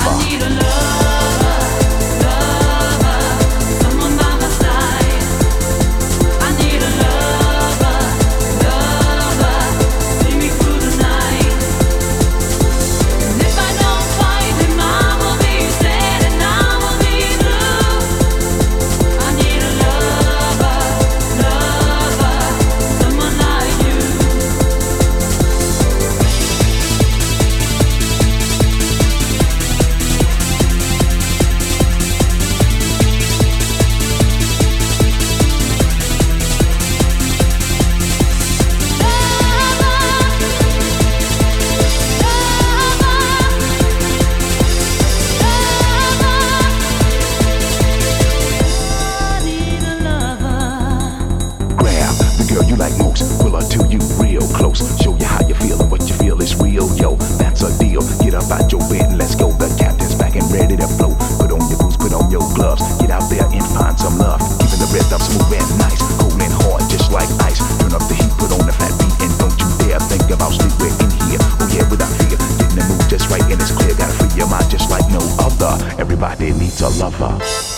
lover. need a lover, lover, someone by my side. I need a lover, lover, see me through the night. And if I don't find him, I will be sad and I will be blue. I need a lover, lover, someone like you. Grab the girl you like most, pull her to you real close. Show you how you feel and what you feel is real, yo. That's a deal. Get up out your bed and let's go. The captain's back and ready to flow. Put on your boots, put on your gloves. Get out there and find some love. Keeping the rhythm smooth and nice, cold and hard just like ice. Turn up the heat, put on the flat beat, and don't you dare think about sleeping in here. Oh yeah, without fear, getting the move just right and it's clear. Gotta free your mind just like no other. Everybody needs a lover.